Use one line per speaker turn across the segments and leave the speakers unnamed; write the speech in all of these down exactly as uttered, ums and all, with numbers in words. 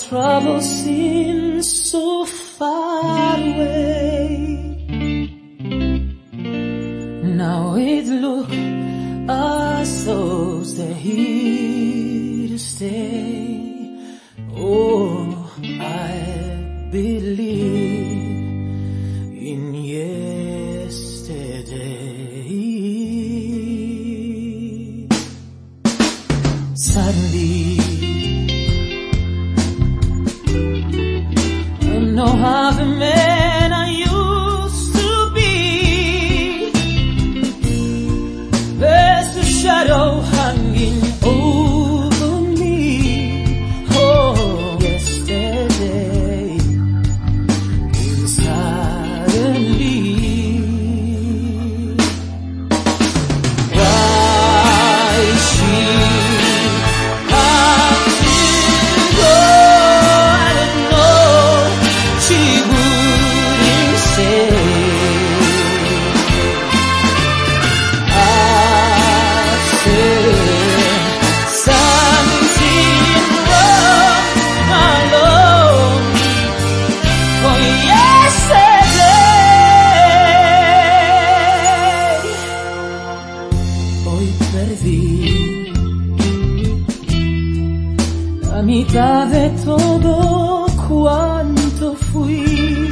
trouble seems so far away. Now it looks as though they're here to stay. Oh, I believe in yesterday. Suddenly I know how the man I used to be. There's a shadow hanging over me. Oh, yesterday came suddenly. Why she had to go, I don't know. She wouldn't say. I said something wrong alone for yesterday. Hoy perdí la mitad de todo cuanto fui.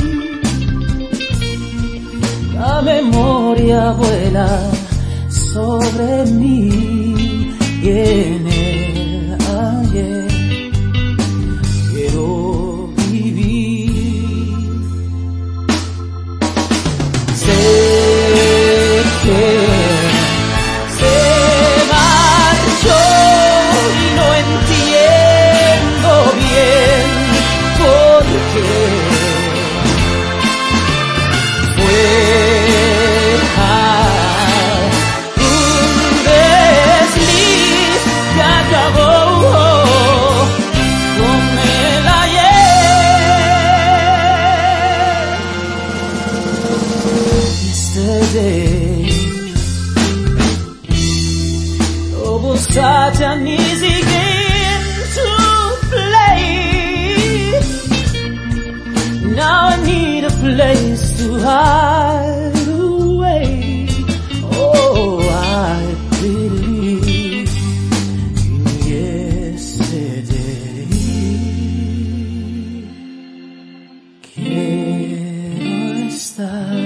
La memoria vuela sobre mí y en el ayer quiero vivir. Sé que se marchó y no entiendo bien por qué. Fue un desliz que acabó con el ayer. Yesterday, trouble such an easy game to play. Now I need a place to hide away. Oh, I believe in yesterday. Quiero estar